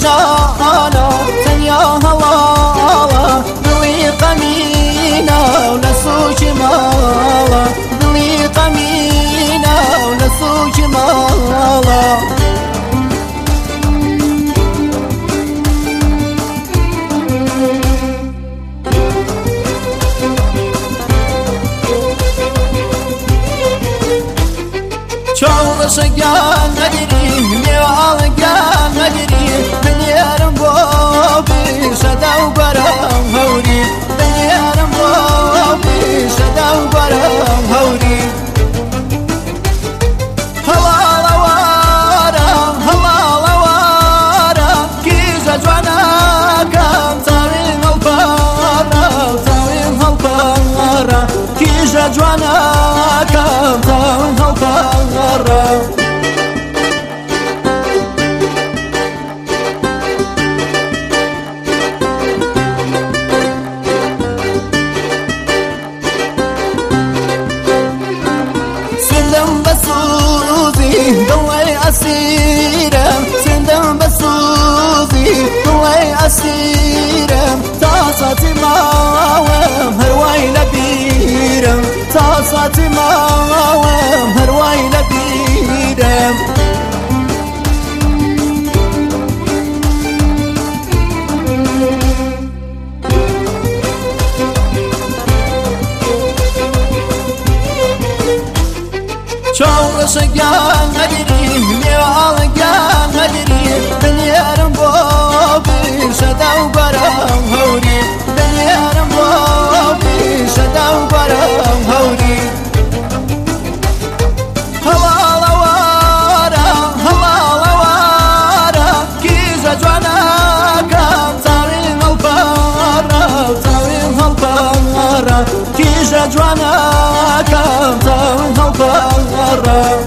جانا تنیا هوالا دلی قمینا و نسوچ مالا دلی قمینا و نسوچ مالا چون شگان نداری میوال گان نداری دنیارم با پیش داو برام هوری دنیارم با پیش داو برام هوری هلا وارا کیجا جوانا کام تاوین هالپارا کیجا جوانا کام تاوین هالپارا سندم بسوزي ضوي أسيرة سندم بسوزي ضوي أسيرة تعصتي معاوم هرواي لبيرة تعصتي معاوم هرواي لبيرة چون شگان نداری میوال گان نداری دنیارم با پیش داو برام هوری دنیارم با پیش داو برام هوری هلا وارا کیجا جوانا کام تاوین هالپارا کیجا جوانا کام تاوین هالپارا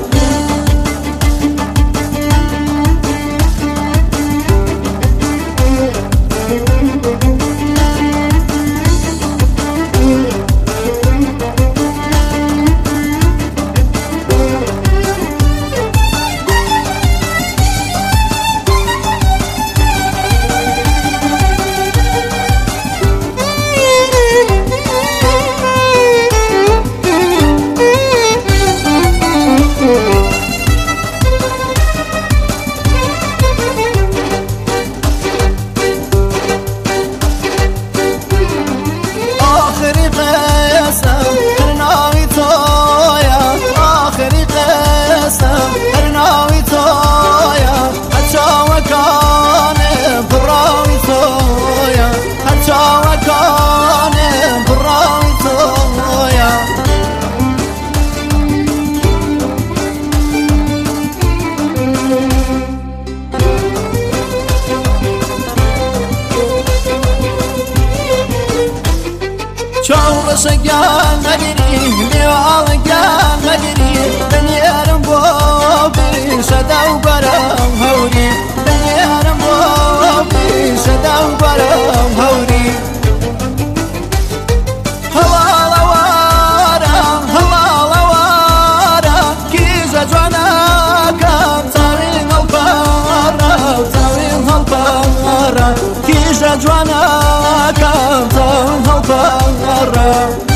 چون شگان نداری میوال گان نداری دنیارم با پیش داو برام هوری دنیارم با پیش داو برام هوری هلا وارا کیجا جوانا کام تاوین هالپارا کیجا جوانا کام تاوین هالپارا